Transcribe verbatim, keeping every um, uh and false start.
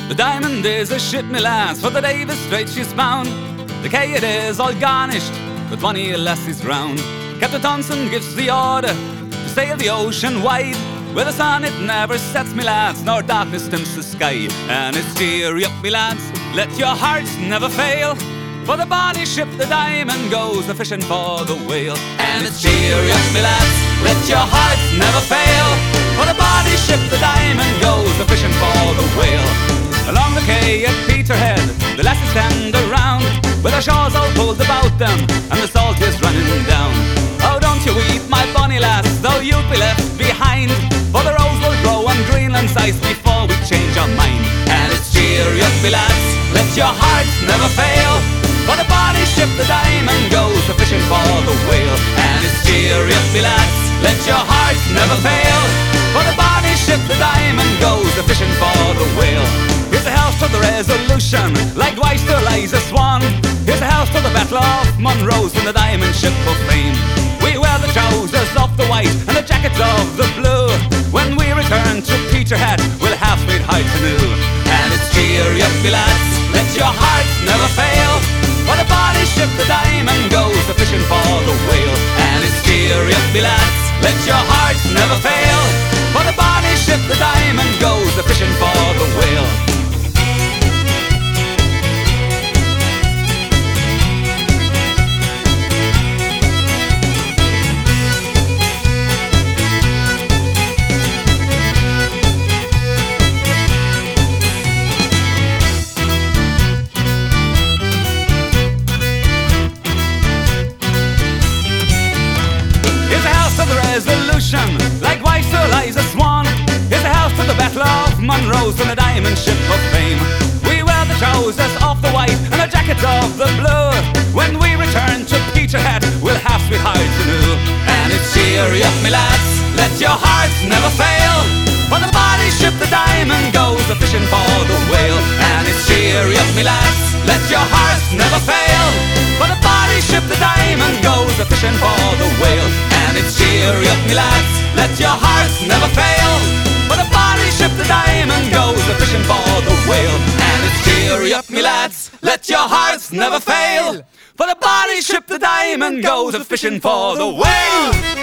The Diamond is a ship, me lads, for the Davis Straits she's bound. The quay it is all garnished with twenty lassies round. Captain Thompson gives the order to sail the ocean wide, where the sun it never sets, me lads, nor darkness dims the sky. And it's cheer up, me lads, let your hearts never fail, for the bonny ship the Diamond goes a fishing for the whale. And it's cheer up, me lads, let your hearts never fail, for the bonny ship the Diamond goes a fishing for the whale. Along the quay at Peterhead the lasses stand around, with their shawls all pulled about them and the salt is running down. Oh, don't you weep, my bonny lass, though you'll be left behind, for the rose will grow on Greenland's ice before we change our mind. And it's cheer up, me lads, let your hearts never fail, for the bonny ship the Diamond goes a fishing for the whale. And it's cheer up, me lads, let your hearts never fail, for the bonny ship the Diamond goes a fishing for the whale. Here's a health to the Resolution, likewise to Eliza Swan. Here's a health to the Battle of Monrose and the Diamond Ship of Fame. We wear the trousers of the white and the jackets of the blue. When we return to Peterhead, we'll have sweet heights anew. And it's cheer up, me lads, let your hearts never fail, for the bonny ship the Diamond goes a fishing for the whale. And it's cheer up, me lads, let your hearts never fail, for the bonny ship the Diamond goes a fishing for the whale. Resolution, likewise to Eliza Swan. Here's a health to the Battle of Monrose and the Diamond Ship of Fame. We wear the trousers of the white and the jackets of the blue. When we return to Peterhead, we'll have sweet hearts anew. And it's cheer up, me lads, let your hearts never fail, for the bonny ship the Diamond goes a fishing for the whale. And it's cheer up, me lads, let your hearts never fail, for the bonny ship the Diamond goes a fishing for the whale. And it's cheer up, me lads, let your hearts never fail, for the bonny ship the Diamond goes a fishing for the whale. And it's cheer up, me lads, let your hearts never fail, for the bonny ship the Diamond goes a fishing for the whale.